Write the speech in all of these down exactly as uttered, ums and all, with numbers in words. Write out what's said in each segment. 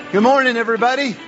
Good morning, everybody.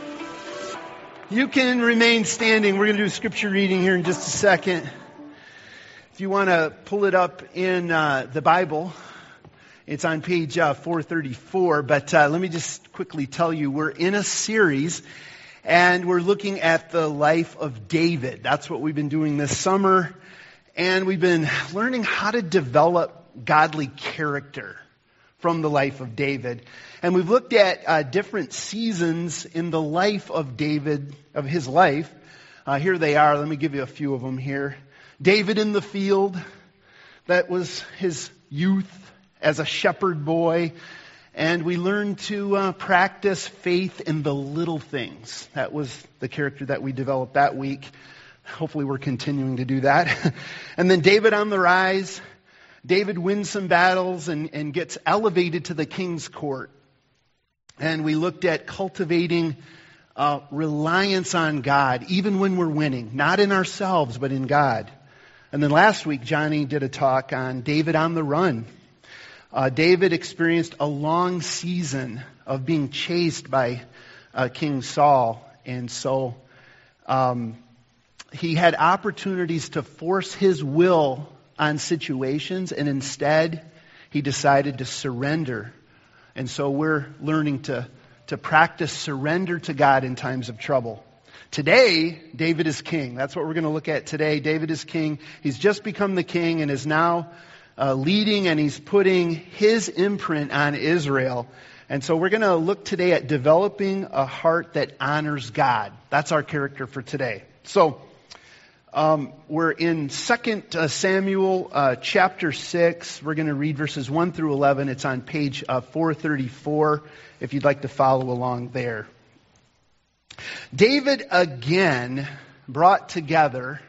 You can remain standing. We're going to do a scripture reading here in just a second. If you want to pull it up in uh, the Bible, it's on page uh, four thirty-four. But uh, let me just quickly tell you, we're in a series, and we're looking at the life of David. That's what we've been doing this summer. And we've been learning how to develop godly character from the life of David. And we've looked at uh, different seasons in the life of David, of his life. Uh, here they are. Let me give you a few of them here. David in the field. That was his youth as a shepherd boy. And we learned to uh, practice faith in the little things. That was the character that we developed that week. Hopefully we're continuing to do that. And then David on the rise. David wins some battles and, and gets elevated to the king's court. And we looked at cultivating uh, reliance on God, even when we're winning. Not in ourselves, but in God. And then last week, Johnny did a talk on David on the run. Uh, David experienced a long season of being chased by uh, King Saul. And so um, he had opportunities to force his will on situations, and instead he decided to surrender. And so we're learning to, to practice surrender to God in times of trouble. Today, David is king. That's what we're going to look at today. David is king. He's just become the king and is now uh, leading, and he's putting his imprint on Israel. And so we're going to look today at developing a heart that honors God. That's our character for today. So Um, we're in Second Samuel uh, chapter six. We're going to read verses one through eleven. It's on page uh, four thirty-four if you'd like to follow along there. David again brought together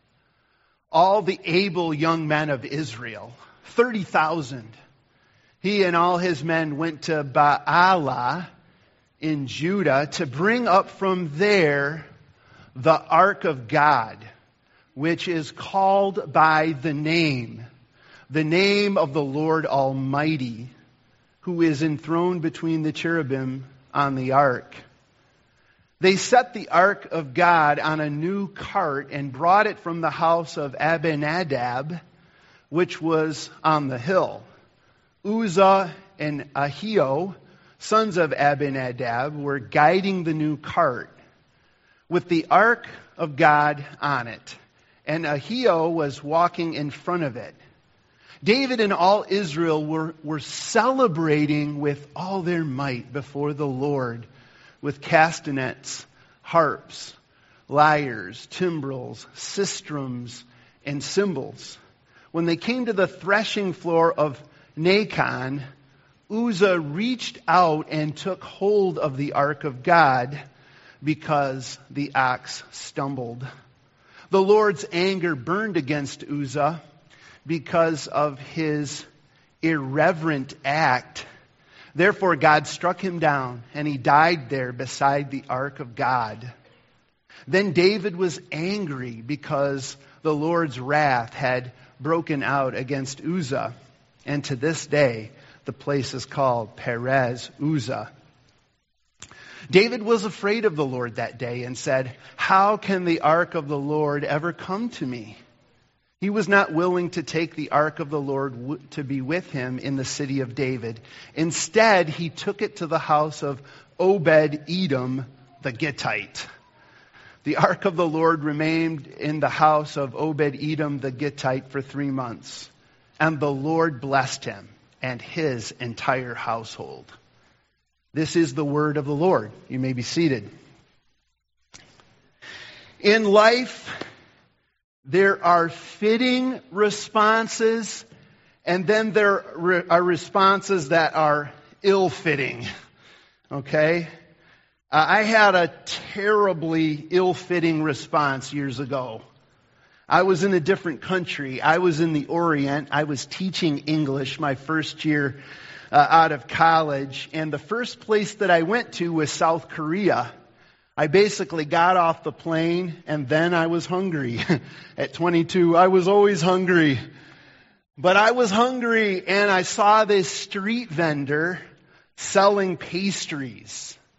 all the able young men of Israel, thirty thousand. He and all his men went to Baalah in Judah to bring up from there the ark of God, which is called by the name, the name of the Lord Almighty, who is enthroned between the cherubim on the ark. They set the ark of God on a new cart and brought it from the house of Abinadab, which was on the hill. Uzzah and Ahio, sons of Abinadab, were guiding the new cart with the ark of God on it, and Ahio was walking in front of it. David and all Israel were, were celebrating with all their might before the Lord with castanets, harps, lyres, timbrels, sistrums, and cymbals. When they came to the threshing floor of Nacon, Uzzah reached out and took hold of the ark of God because the ox stumbled. The Lord's anger burned against Uzzah because of his irreverent act. Therefore, God struck him down, and he died there beside the ark of God. Then David was angry because the Lord's wrath had broken out against Uzzah. And to this day, the place is called Perez Uzzah. David was afraid of the Lord that day and said, "How can the ark of the Lord ever come to me?" He was not willing to take the ark of the Lord w- to be with him in the city of David. Instead, he took it to the house of Obed-Edom the Gittite. The ark of the Lord remained in the house of Obed-Edom the Gittite for three months, and the Lord blessed him and his entire household. This is the word of the Lord. You may be seated. In life, there are fitting responses, and then there are responses that are ill-fitting. Okay? Uh, I had a terribly ill-fitting response years ago. I was in a different country. I was in the Orient. I was teaching English my first year Uh, out of college, and the first place that I went to was South Korea. I basically got off the plane, and then I was hungry. At twenty-two, I was always hungry. But I was hungry, and I saw this street vendor selling pastries.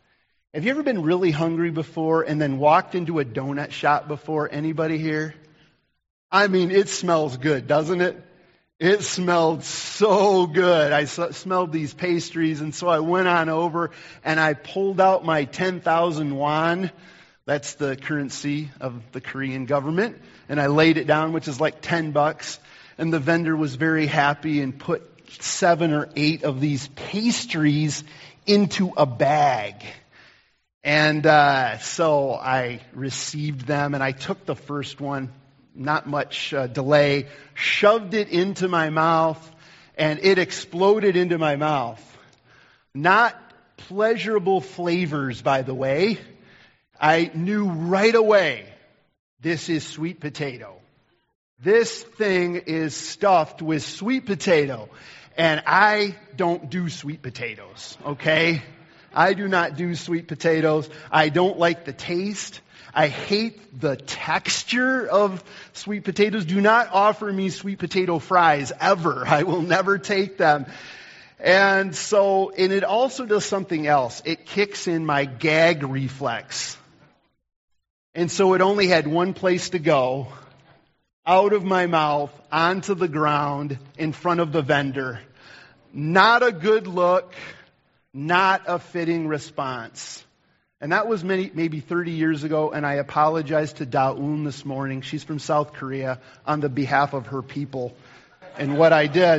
Have you ever been really hungry before and then walked into a donut shop before? Anybody here? I mean, it smells good, doesn't it? It smelled so good. I smelled these pastries, and so I went on over and I pulled out my ten thousand won. That's the currency of the Korean government. And I laid it down, which is like ten bucks. And the vendor was very happy and put seven or eight of these pastries into a bag. And uh, so I received them, and I took the first one. Not much uh, delay, shoved it into my mouth, and it exploded into my mouth. Not pleasurable flavors, by the way. I knew right away, this is sweet potato. This thing is stuffed with sweet potato. And I don't do sweet potatoes, okay? I do not do sweet potatoes. I don't like the taste. I hate the texture of sweet potatoes. Do not offer me sweet potato fries ever. I will never take them. And so, and it also does something else. It kicks in my gag reflex. And so it only had one place to go, out of my mouth, onto the ground, in front of the vendor. Not a good look, not a fitting response. And that was many, maybe thirty years ago, and I apologize to Da-eun this morning. She's from South Korea, on the behalf of her people and what I did.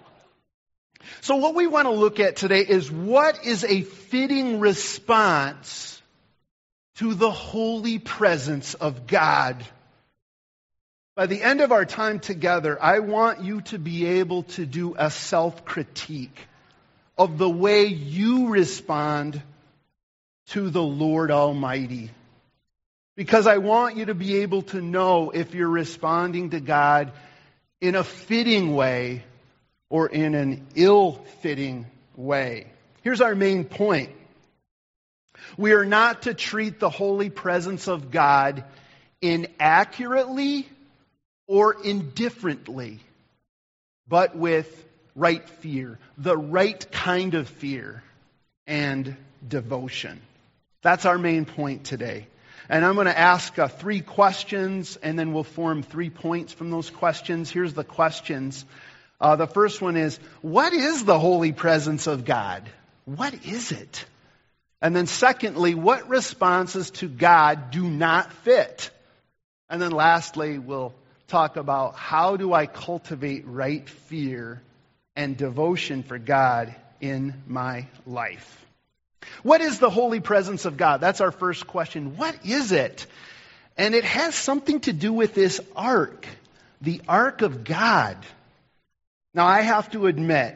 So what we want to look at today is what is a fitting response to the holy presence of God. By the end of our time together, I want you to be able to do a self-critique of the way you respond to the Lord Almighty. Because I want you to be able to know if you're responding to God in a fitting way or in an ill-fitting way. Here's our main point. We are not to treat the holy presence of God inaccurately or indifferently, but with right fear, the right kind of fear and devotion. That's our main point today. And I'm going to ask uh, three questions, and then we'll form three points from those questions. Here's the questions. Uh, the first one is, what is the holy presence of God? What is it? And then secondly, what responses to God do not fit? And then lastly, we'll talk about how do I cultivate right fear and devotion for God in my life. What is the holy presence of God? That's our first question. What is it? And it has something to do with this ark, the ark of God. Now, I have to admit,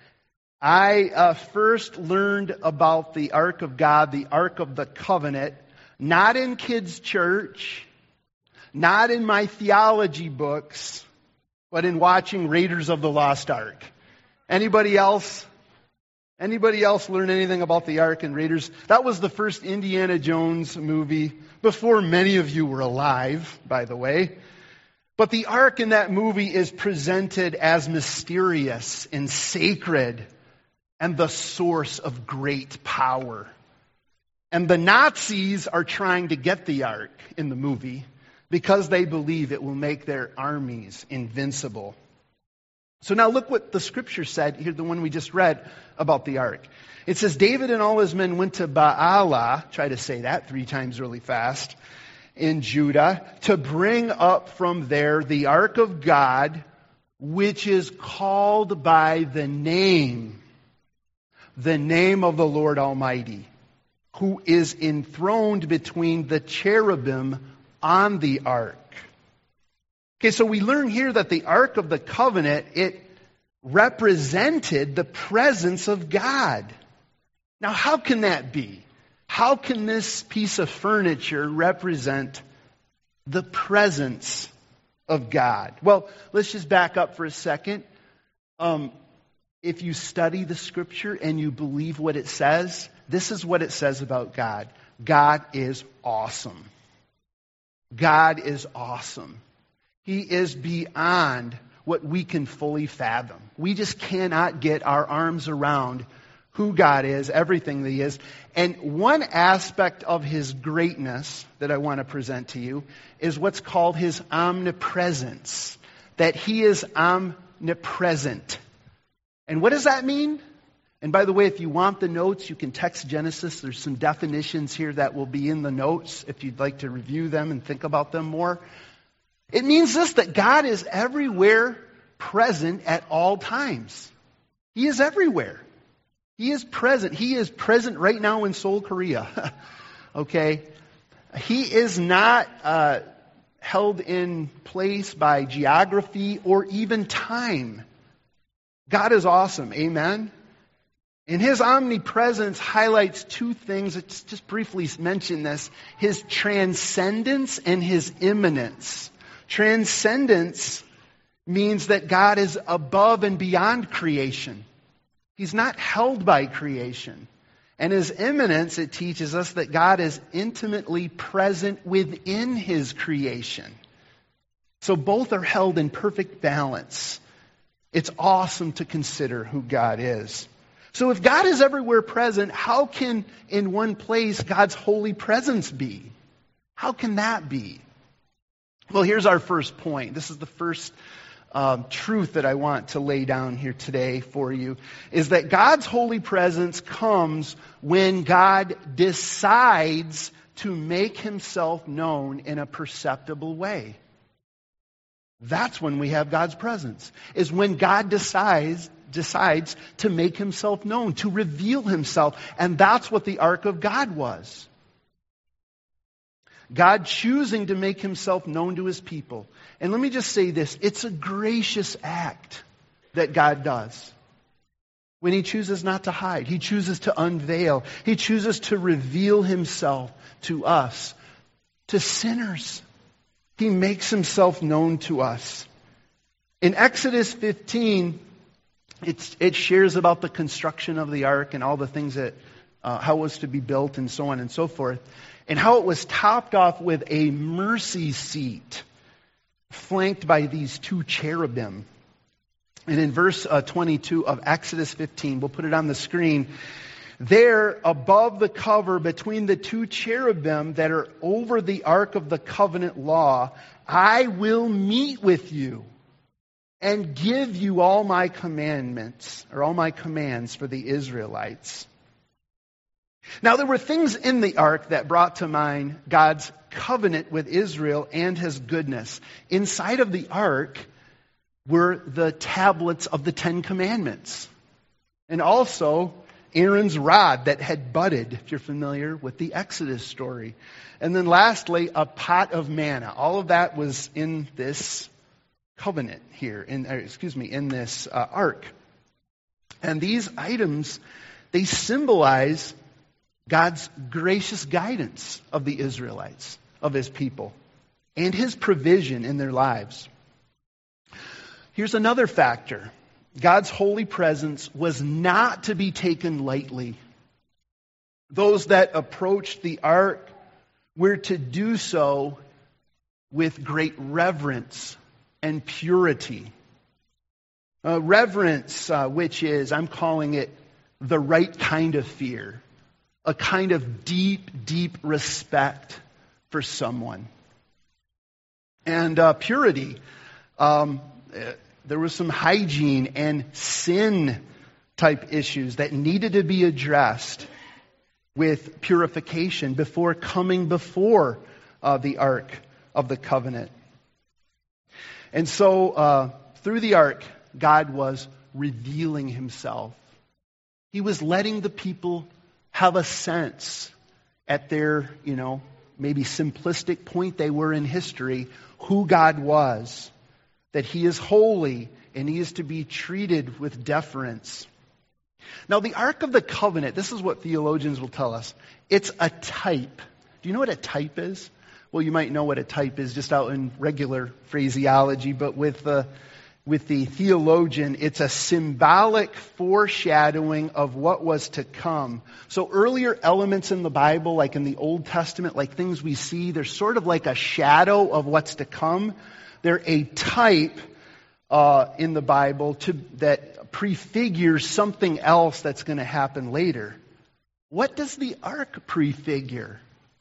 I uh, first learned about the ark of God, the ark of the covenant, not in kids' church, not in my theology books, but in watching Raiders of the Lost Ark. Anybody else? Anybody else learn anything about the Ark and Raiders? That was the first Indiana Jones movie, before many of you were alive, by the way. But the Ark in that movie is presented as mysterious and sacred and the source of great power. And the Nazis are trying to get the Ark in the movie because they believe it will make their armies invincible. So now look what the scripture said here, the one we just read about the ark. It says, David and all his men went to Baalah, try to say that three times really fast, in Judah, to bring up from there the ark of God, which is called by the name, the name of the Lord Almighty, who is enthroned between the cherubim on the ark. Okay, so we learn here that the Ark of the Covenant, it represented the presence of God. Now, how can that be? How can this piece of furniture represent the presence of God? Well, let's just back up for a second. Um, if you study the Scripture and you believe what it says, this is what it says about God. God is awesome. God is awesome. He is beyond what we can fully fathom. We just cannot get our arms around who God is, everything that He is. And one aspect of His greatness that I want to present to you is what's called His omnipresence. That He is omnipresent. And what does that mean? And by the way, if you want the notes, you can text Genesis. There's some definitions here that will be in the notes if you'd like to review them and think about them more. It means this, that God is everywhere present at all times. He is everywhere. He is present. He is present right now in Seoul, Korea. Okay? He is not uh, held in place by geography or even time. God is awesome. Amen? And His omnipresence highlights two things. Let's just briefly mention this. His transcendence and His immanence. Transcendence means that God is above and beyond creation. He's not held by creation. And His immanence, it teaches us that God is intimately present within His creation. So both are held in perfect balance. It's awesome to consider who God is. So if God is everywhere present, how can in one place God's holy presence be? How can that be? Well, here's our first point. This is the first Um, truth that I want to lay down here today for you, is that God's holy presence comes when God decides to make Himself known in a perceptible way. That's when we have God's presence, is when God decides decides to make Himself known, to reveal Himself. And that's what the Ark of God was. God choosing to make Himself known to His people. And let me just say this, it's a gracious act that God does. When He chooses not to hide, He chooses to unveil, He chooses to reveal Himself to us, to sinners. He makes Himself known to us. In Exodus fifteen, it's, it shares about the construction of the ark and all the things that, uh, how it was to be built and so on and so forth. And how it was topped off with a mercy seat, flanked by these two cherubim. And in verse uh, twenty-two of Exodus fifteen, we'll put it on the screen, there above the cover between the two cherubim that are over the Ark of the Covenant law, I will meet with you and give you all my commandments, or all my commands for the Israelites. Now, there were things in the ark that brought to mind God's covenant with Israel and His goodness. Inside of the ark were the tablets of the Ten Commandments. And also Aaron's rod that had budded, if you're familiar with the Exodus story. And then lastly, a pot of manna. All of that was in this covenant here, in, excuse me, in this uh, ark. And these items, they symbolize God's gracious guidance of the Israelites, of His people, and His provision in their lives. Here's another factor. God's holy presence was not to be taken lightly. Those that approached the ark were to do so with great reverence and purity. Uh, reverence, uh, which is, I'm calling it the right kind of fear. A kind of deep, deep respect for someone. And uh, purity. Um, there was some hygiene and sin type issues that needed to be addressed with purification before coming before uh, the Ark of the Covenant. And so uh, through the Ark, God was revealing Himself. He was letting the people have a sense at their, you know, maybe simplistic point they were in history, who God was, that He is holy and He is to be treated with deference. Now, the Ark of the Covenant, this is what theologians will tell us. It's a type. Do you know what a type is? Well, you might know what a type is just out in regular phraseology, but with the With the theologian, it's a symbolic foreshadowing of what was to come. So earlier elements in the Bible, like in the Old Testament, like things we see, they're sort of like a shadow of what's to come. They're a type uh, in the Bible to, that prefigures something else that's going to happen later. What does the ark prefigure?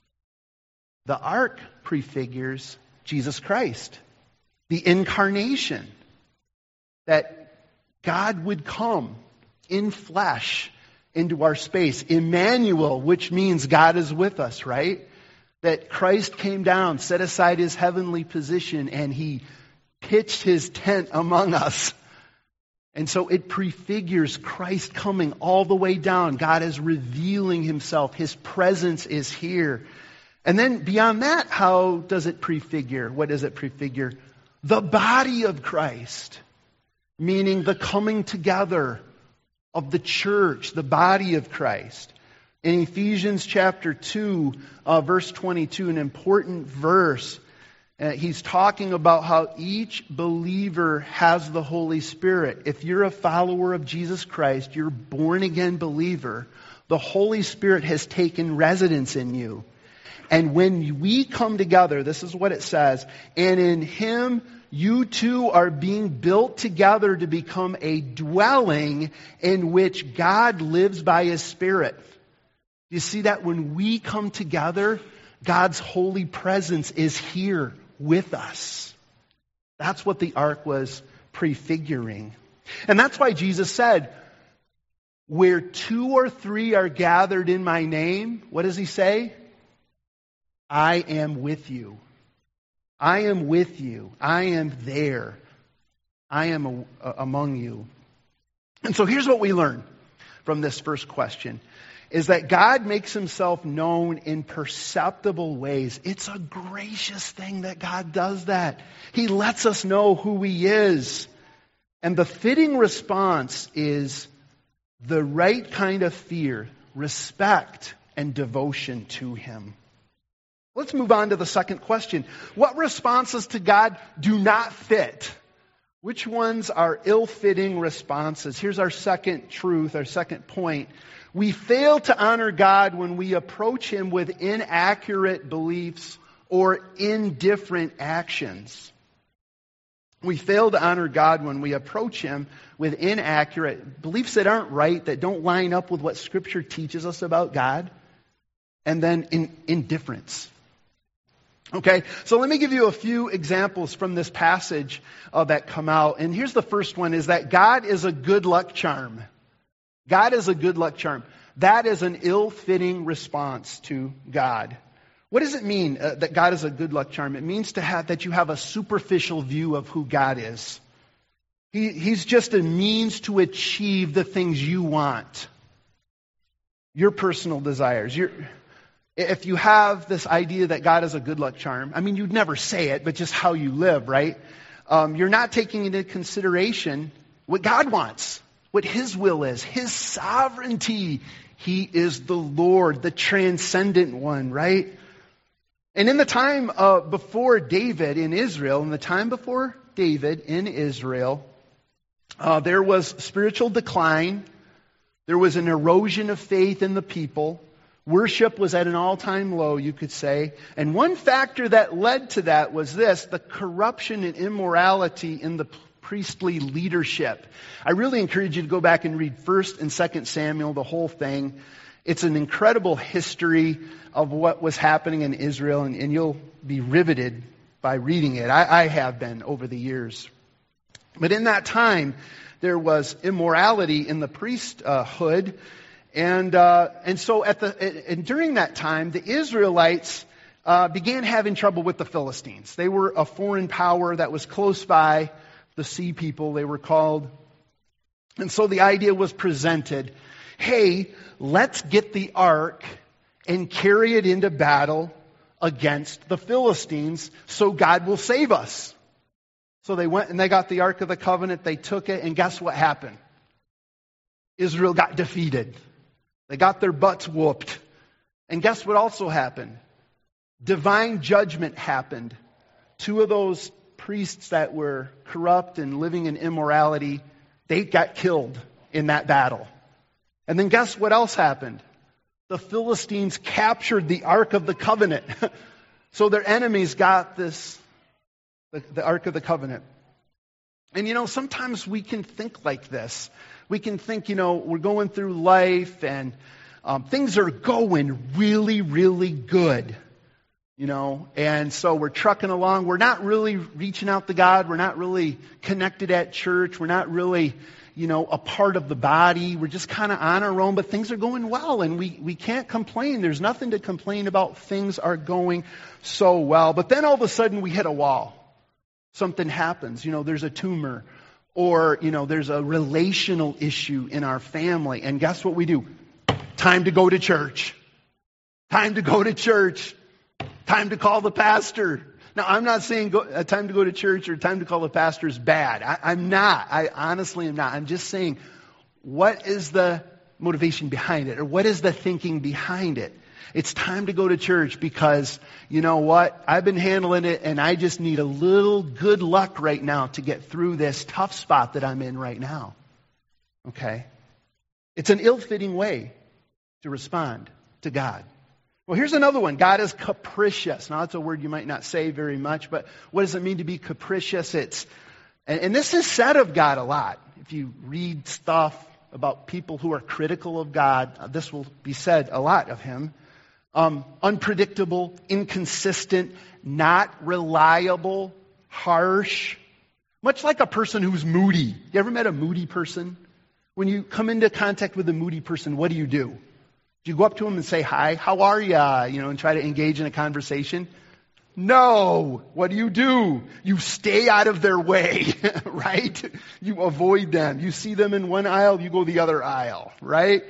The ark prefigures Jesus Christ, the incarnation, that God would come in flesh into our space. Emmanuel, which means God is with us, right? That Christ came down, set aside his heavenly position, and he pitched his tent among us. And so it prefigures Christ coming all the way down. God is revealing himself. His presence is here. And then beyond that, how does it prefigure? What does it prefigure? The body of Christ, meaning the coming together of the church, the body of Christ. In Ephesians chapter two, uh, verse twenty-two, an important verse, uh, he's talking about how each believer has the Holy Spirit. If you're a follower of Jesus Christ, you're a born-again believer, the Holy Spirit has taken residence in you. And when we come together, this is what it says, and in him you two are being built together to become a dwelling in which God lives by his Spirit. You see that when we come together, God's holy presence is here with us. That's what the ark was prefiguring. And that's why Jesus said, where two or three are gathered in my name, what does he say? I am with you. I am with you. I am there. I am a, a, among you. And so here's what we learn from this first question, is that God makes himself known in perceptible ways. It's a gracious thing that God does that. He lets us know who he is. And the fitting response is the right kind of fear, respect, and devotion to him. Let's move on to the second question. What responses to God do not fit? Which ones are ill-fitting responses? Here's our second truth, our second point. We fail to honor God when we approach him with inaccurate beliefs or indifferent actions. We fail to honor God when we approach him with inaccurate beliefs that aren't right, that don't line up with what Scripture teaches us about God, and then in indifference. Okay, so let me give you a few examples from this passage uh, that come out. And here's the first one, is that God is a good luck charm. God is a good luck charm. That is an ill-fitting response to God. What does it mean uh, that God is a good luck charm? It means to have that you have a superficial view of who God is. He, he's just a means to achieve the things you want. Your personal desires. Your If you have this idea that God is a good luck charm, I mean, you'd never say it, but just how you live, right? Um, you're not taking into consideration what God wants, what his will is, his sovereignty. He is the Lord, the transcendent one, right? And in the time uh, before David in Israel, in the time before David in Israel, uh, there was spiritual decline. There was an erosion of faith in the people. Worship was at an all-time low, you could say. And one factor that led to that was this, the corruption and immorality in the priestly leadership. I really encourage you to go back and read First and Second Samuel, the whole thing. It's an incredible history of what was happening in Israel, and, and you'll be riveted by reading it. I, I have been over the years. But in that time, there was immorality in the priesthood. And uh, and so at the and during that time, the Israelites uh, began having trouble with the Philistines. They were a foreign power that was close by, the sea people they were called. And so the idea was presented, hey, let's get the ark and carry it into battle against the Philistines so God will save us. So they went and they got the Ark of the Covenant, they took it, and guess what happened? Israel got defeated. They got their butts whooped. And guess what also happened? Divine judgment happened. Two of those priests that were corrupt and living in immorality, they got killed in that battle. And then guess what else happened? The Philistines captured the Ark of the Covenant. So their enemies got this, the, the Ark of the Covenant. And you know, sometimes we can think like this. We can think, you know, we're going through life and um, things are going really, really good. You know, and so we're trucking along. We're not really reaching out to God. We're not really connected at church. We're not really, you know, a part of the body. We're just kind of on our own, but things are going well, and we, we can't complain. There's nothing to complain about. Things are going so well. But then all of a sudden we hit a wall. Something happens. You know, there's a tumor, or, you know, there's a relational issue in our family. And guess what we do? Time to go to church. Time to go to church. Time to call the pastor. Now, I'm not saying go, uh, time to go to church or time to call the pastor is bad. I, I'm not. I honestly am not. I'm just saying, what is the motivation behind it? Or what is the thinking behind it? It's time to go to church because, you know what? I've been handling it and I just need a little good luck right now to get through this tough spot that I'm in right now. Okay? It's an ill-fitting way to respond to God. Well, here's another one. God is capricious. Now, that's a word you might not say very much, but what does it mean to be capricious? It's, and, and this is said of God a lot. If you read stuff about people who are critical of God, this will be said a lot of Him. Um, unpredictable, inconsistent, not reliable, harsh. Much like a person who's moody. You ever met a moody person? When you come into contact with a moody person, what do you do? Do you go up to them and say, hi, how are ya? You know, and try to engage in a conversation? No. What do you do? You stay out of their way, right? You avoid them. You see them in one aisle, you go the other aisle, right?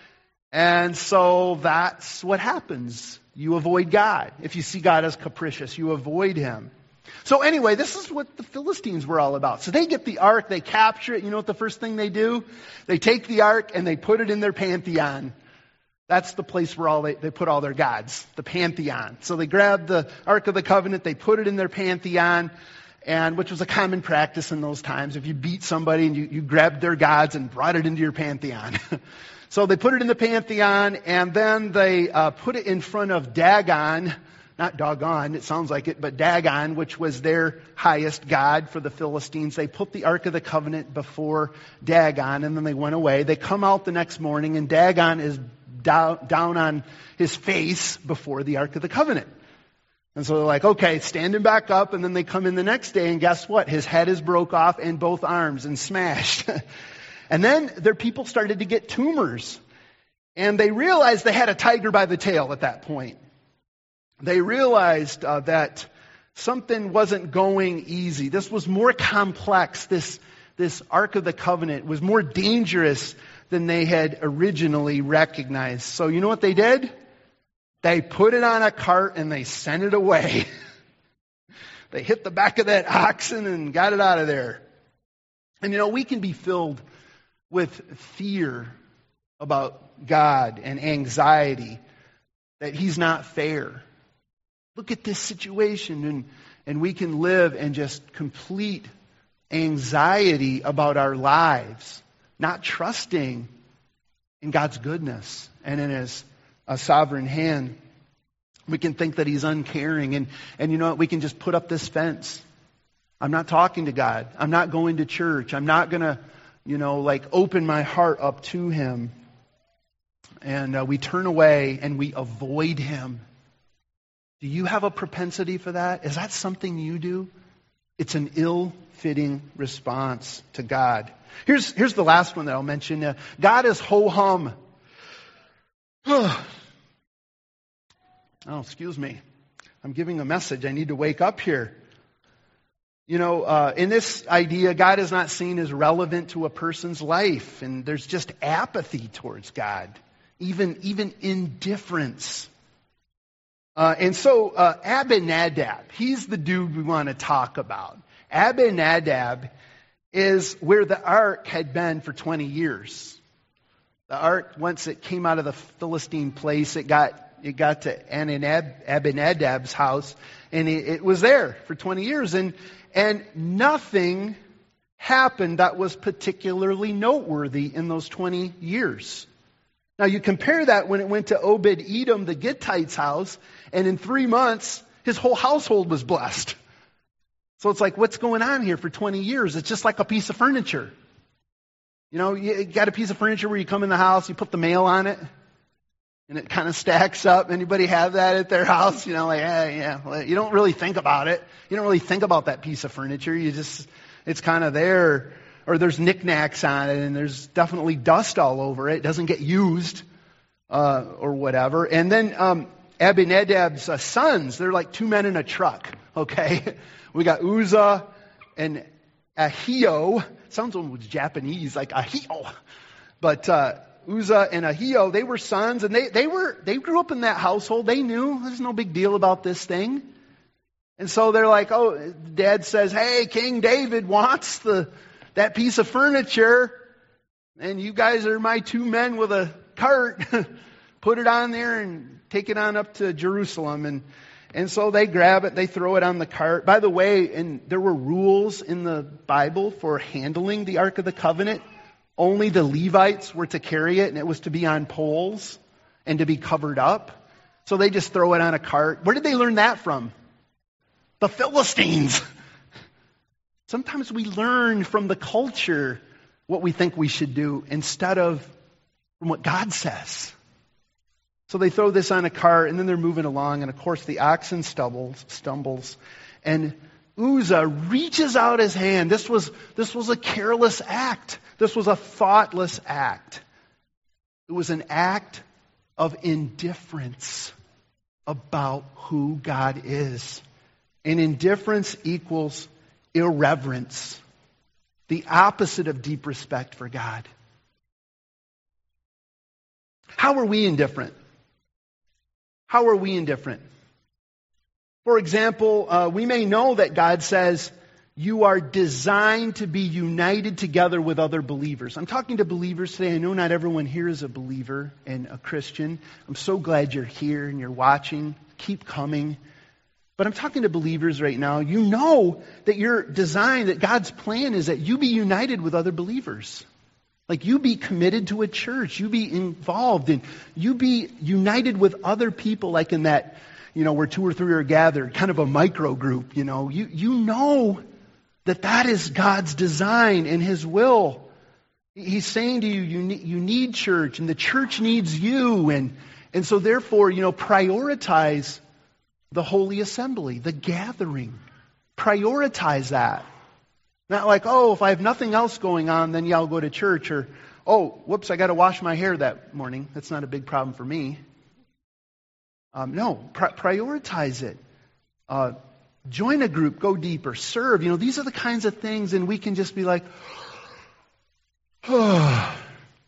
And so that's what happens. You avoid God. If you see God as capricious, you avoid Him. So anyway, this is what the Philistines were all about. So they get the ark, they capture it. You know what the first thing they do? They take the ark and they put it in their pantheon. That's the place where all they, they put all their gods, the pantheon. So they grabbed the Ark of the Covenant, they put it in their pantheon, and which was a common practice in those times. If you beat somebody and you, you grabbed their gods and brought it into your pantheon. So they put it in the pantheon, and then they uh, put it in front of Dagon, not Dagon, it sounds like it, but Dagon, which was their highest god for the Philistines. They put the Ark of the Covenant before Dagon, and then they went away. They come out the next morning, and Dagon is down, down on his face before the Ark of the Covenant. And so they're like, okay, stand him back up, and then they come in the next day, and guess what? His head is broke off and both arms and smashed. And then their people started to get tumors. And they realized they had a tiger by the tail at that point. They realized uh, that something wasn't going easy. This was more complex. This, this Ark of the Covenant was more dangerous than they had originally recognized. So you know what they did? They put it on a cart and they sent it away. They hit the back of that oxen and got it out of there. And you know, we can be filled with fear about God and anxiety that He's not fair. Look at this situation, and, and we can live in just complete anxiety about our lives, not trusting in God's goodness and in His a sovereign hand. We can think that He's uncaring, and, and you know what? We can just put up this fence. I'm not talking to God. I'm not going to church. I'm not going to, you know, like open my heart up to Him. And uh, we turn away and we avoid Him. Do you have a propensity for that? Is that something you do? It's an ill-fitting response to God. Here's, here's the last one that I'll mention. Uh, God is ho-hum. Oh, excuse me. I'm giving a message. I need to wake up here. You know, uh, in this idea, God is not seen as relevant to a person's life. And there's just apathy towards God. Even, even indifference. Uh, and so, uh, Abinadab, he's the dude we want to talk about. Abinadab is where the ark had been for twenty years. The ark, once it came out of the Philistine place, it got it got to Abinadab's house, and it, it was there for twenty years, and and nothing happened that was particularly noteworthy in those twenty years. Now you compare that when it went to Obed-Edom, the Gittite's house, and in three months, his whole household was blessed. So it's like, what's going on here for twenty years? It's just like a piece of furniture. You know, you got a piece of furniture where you come in the house, you put the mail on it, and it kind of stacks up. Anybody have that at their house? You know, like, eh, yeah, well, you don't really think about it. You don't really think about that piece of furniture. You just, it's kind of there. Or there's knickknacks on it, and there's definitely dust all over it. It doesn't get used, uh, or whatever. And then um, Abinadab's uh, sons, they're like two men in a truck, okay? We got Uzzah and Ahio. Sounds almost Japanese, like Ahio. But uh, Uzzah and Ahio, they were sons, and they, they were they grew up in that household. They knew there's no big deal about this thing. And so they're like, oh, Dad says, hey, King David wants the that piece of furniture, and you guys are my two men with a cart. Put it on there and take it on up to Jerusalem. And and so they grab it, they throw it on the cart. By the way, and there were rules in the Bible for handling the Ark of the Covenant. Only the Levites were to carry it, and it was to be on poles and to be covered up. So they just throw it on a cart. Where did they learn that from? The Philistines. Sometimes we learn from the culture what we think we should do instead of from what God says. So they throw this on a cart, and then they're moving along, and of course the oxen stumbles, stumbles, and Uzzah reaches out his hand. This was, this was a careless act. This was a thoughtless act. It was an act of indifference about who God is. And indifference equals irreverence, the opposite of deep respect for God. How are we indifferent? How are we indifferent? For example, uh, we may know that God says, you are designed to be united together with other believers. I'm talking to believers today. I know not everyone here is a believer and a Christian. I'm so glad you're here and you're watching. Keep coming. But I'm talking to believers right now. You know that you're designed, that God's plan is that you be united with other believers. Like you be committed to a church. You be involved and you be united with other people like in that, you know, where two or three are gathered, kind of a micro group, you know. You, you know that that is God's design and His will. He's saying to you, you need, you need church and the church needs you. And, and so therefore, you know, prioritize the holy assembly, the gathering. Prioritize that. Not like, oh, if I have nothing else going on, then yeah, I'll go to church. Or, oh, whoops, I got to wash my hair that morning. That's not a big problem for me. Um, no, pri- prioritize it. Uh, join a group, go deeper, serve. You know, these are the kinds of things, and we can just be like, oh.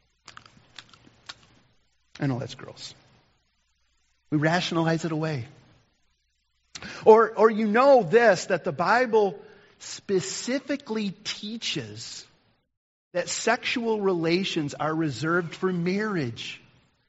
I know that's gross. We rationalize it away. Or, or you know this, that the Bible specifically teaches that sexual relations are reserved for marriage.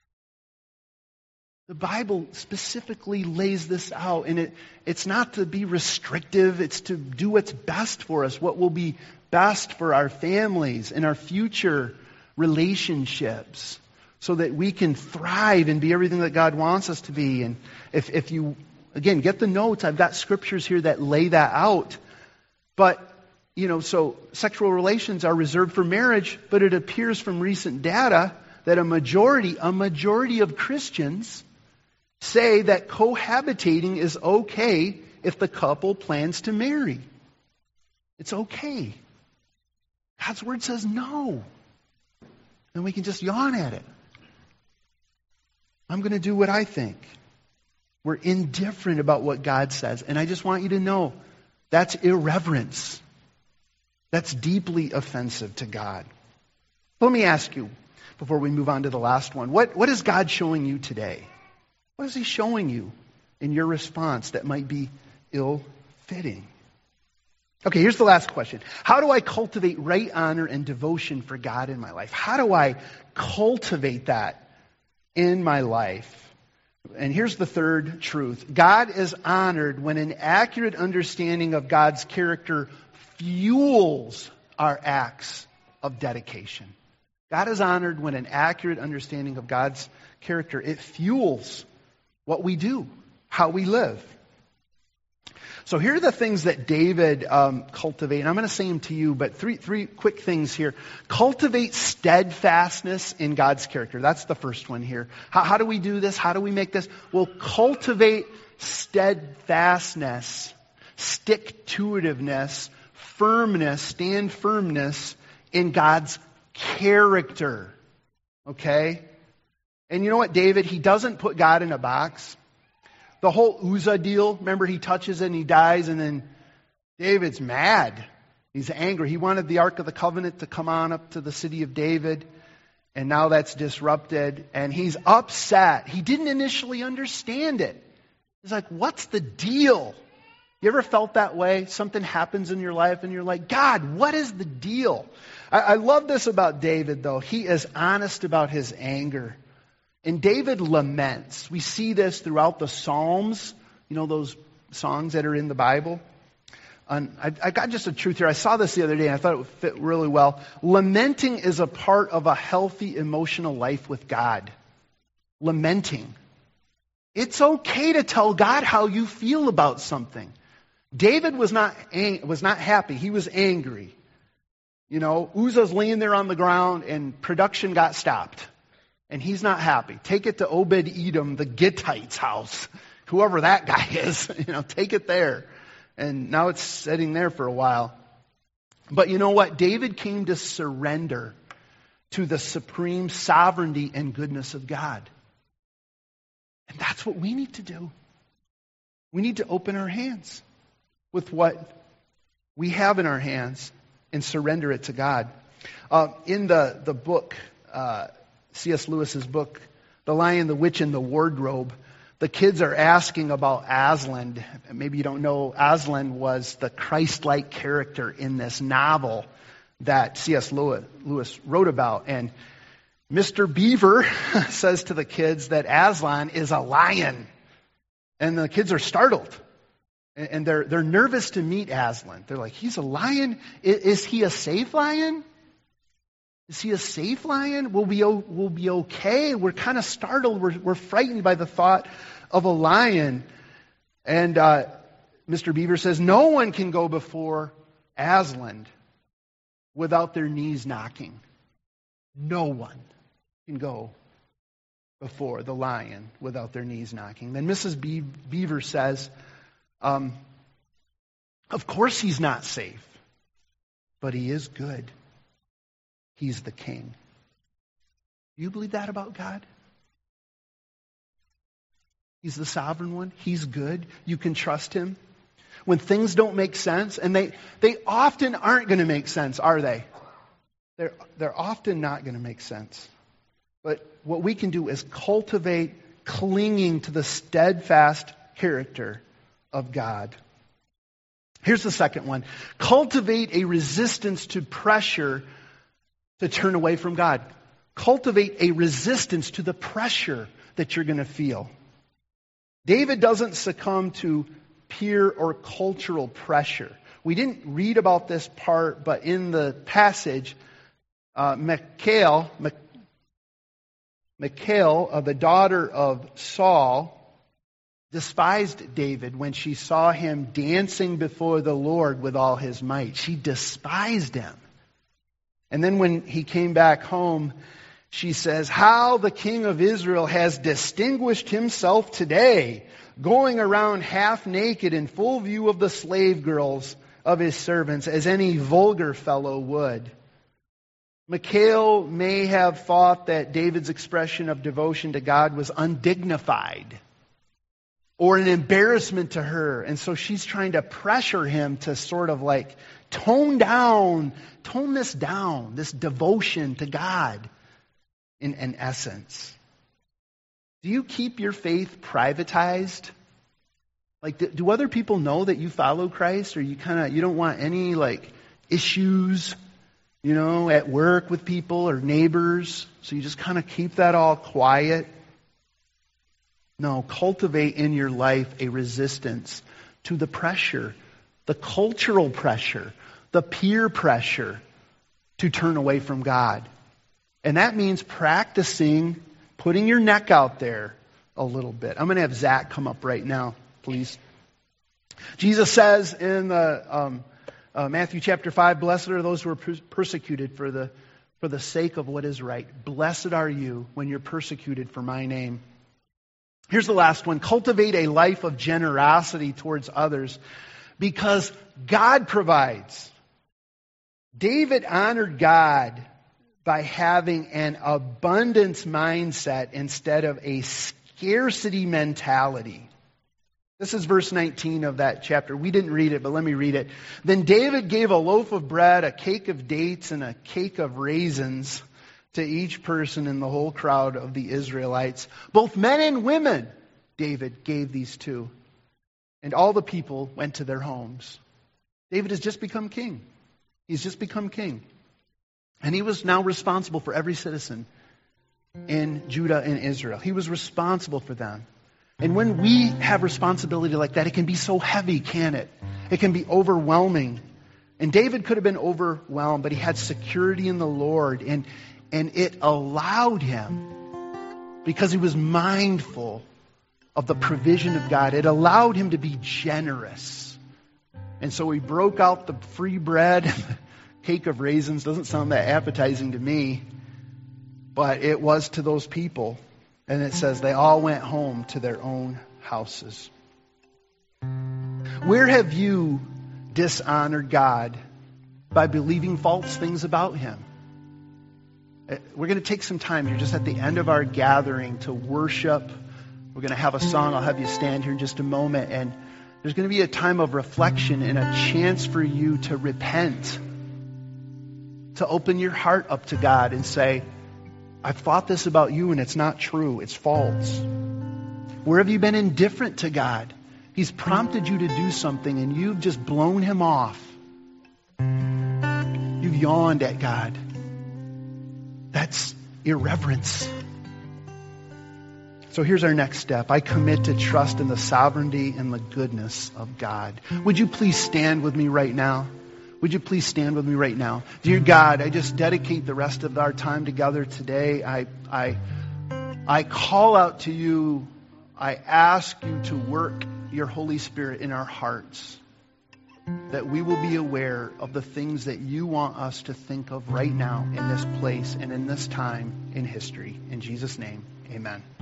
The Bible specifically lays this out, and it, it's not to be restrictive, it's to do what's best for us, what will be best for our families and our future relationships, so that we can thrive and be everything that God wants us to be. And if, if you, again, get the notes, I've got scriptures here that lay that out. But, you know, so sexual relations are reserved for marriage, but it appears from recent data that a majority, a majority of Christians say that cohabitating is okay if the couple plans to marry. It's okay. God's Word says no. And we can just yawn at it. I'm going to do what I think. We're indifferent about what God says. And I just want you to know, that's irreverence. That's deeply offensive to God. Let me ask you, before we move on to the last one, what, what is God showing you today? What is He showing you in your response that might be ill-fitting? Okay, here's the last question. How do I cultivate right honor and devotion for God in my life? How do I cultivate that in my life? And here's the third truth. God is honored when an accurate understanding of God's character fuels our acts of dedication. God is honored when an accurate understanding of God's character, it fuels what we do, how we live. So here are the things that David um, cultivated. I'm going to say them to you, but three three quick things here. Cultivate steadfastness in God's character. That's the first one here. How, how do we do this? How do we make this? Well, cultivate steadfastness, stick-to-itiveness, firmness, stand firmness in God's character. Okay? And you know what, David? He doesn't put God in a box. The whole Uzzah deal, remember he touches it and he dies, and then David's mad. He's angry. He wanted the Ark of the Covenant to come on up to the city of David, and now that's disrupted, and he's upset. He didn't initially understand it. He's like, what's the deal? You ever felt that way? Something happens in your life and you're like, God, what is the deal? I, I love this about David, though. He is honest about his anger. And David laments. We see this throughout the Psalms. You know those songs that are in the Bible? And I, I got just a truth here. I saw this the other day and I thought it would fit really well. Lamenting is a part of a healthy emotional life with God. Lamenting. It's okay to tell God how you feel about something. David was not ang- was not happy. He was angry. You know, Uzzah's laying there on the ground and production got stopped. And he's not happy. Take it to Obed-Edom, the Gittite's house. Whoever that guy is, you know, take it there. And now it's sitting there for a while. But you know what? David came to surrender to the supreme sovereignty and goodness of God. And that's what we need to do. We need to open our hands with what we have in our hands and surrender it to God. Uh, in the, the book, uh, C S Lewis's book, The Lion, the Witch, and the Wardrobe, the kids are asking about Aslan. Maybe you don't know, Aslan was the Christ-like character in this novel that C S Lewis wrote about. And Mister Beaver says to the kids that Aslan is a lion. And the kids are startled. And they're they're nervous to meet Aslan. They're like, he's a lion? Is he a safe lion? Is he a safe lion? We'll be, we'll be okay. We're kind of startled. We're, we're frightened by the thought of a lion. And uh, Mister Beaver says, no one can go before Aslan without their knees knocking. No one can go before the lion without their knees knocking. Then Missus Be- Beaver says, um, of course he's not safe, but he is good. He's the king. Do you believe that about God? He's the sovereign one. He's good. You can trust him. When things don't make sense, and they, they often aren't going to make sense, are they? They're, they're often not going to make sense. But what we can do is cultivate clinging to the steadfast character of God. Here's the second one. Cultivate a resistance to pressure to turn away from God. Cultivate a resistance to the pressure that you're going to feel. David doesn't succumb to peer or cultural pressure. We didn't read about this part, but in the passage, uh, Michal, Michal, uh, the daughter of Saul, despised David when she saw him dancing before the Lord with all his might. She despised him. And then when he came back home, she says, how the king of Israel has distinguished himself today, going around half naked in full view of the slave girls of his servants, as any vulgar fellow would. Michal may have thought that David's expression of devotion to God was undignified or an embarrassment to her. And so she's trying to pressure him to sort of like tone down, tone this down, this devotion to God in, in essence. Do you keep your faith privatized? Like, do, do other people know that you follow Christ, or you kind of, you don't want any like issues, you know, at work with people or neighbors, so you just kind of keep that all quiet? No, cultivate in your life a resistance to the pressure, the cultural pressure, the peer pressure to turn away from God. And that means practicing putting your neck out there a little bit. I'm going to have Zach come up right now, please. Jesus says in the, um, uh, Matthew chapter five, blessed are those who are per- persecuted for the, for the sake of what is right. Blessed are you when you're persecuted for my name. Here's the last one. Cultivate a life of generosity towards others because God provides. David honored God by having an abundance mindset instead of a scarcity mentality. This is verse nineteen of that chapter. We didn't read it, but let me read it. Then David gave a loaf of bread, a cake of dates, and a cake of raisins to each person in the whole crowd of the Israelites. Both men and women, David gave these to. And all the people went to their homes. David has just become king. He's just become king. And he was now responsible for every citizen in Judah and Israel. He was responsible for them. And when we have responsibility like that, it can be so heavy, can't it? It can be overwhelming. And David could have been overwhelmed, but he had security in the Lord. And, and it allowed him, because he was mindful of the provision of God, it allowed him to be generous. And so he broke out the free bread and the cake of raisins. Doesn't sound that appetizing to me, but it was to those people. And it says they all went home to their own houses. Where have you dishonored God by believing false things about Him? We're going to take some time here just at the end of our gathering to worship. We're going to have a song. I'll have you stand here in just a moment. And there's going to be a time of reflection and a chance for you to repent. To open your heart up to God and say, I've thought this about you and it's not true. It's false. Where have you been indifferent to God? He's prompted you to do something and you've just blown Him off. You've yawned at God. That's irreverence. So here's our next step. I commit to trust in the sovereignty and the goodness of God. Would you please stand with me right now? Would you please stand with me right now? Dear God, I just dedicate the rest of our time together today. I, I, I call out to you. I ask you to work your Holy Spirit in our hearts, that we will be aware of the things that you want us to think of right now in this place and in this time in history. In Jesus' name, amen.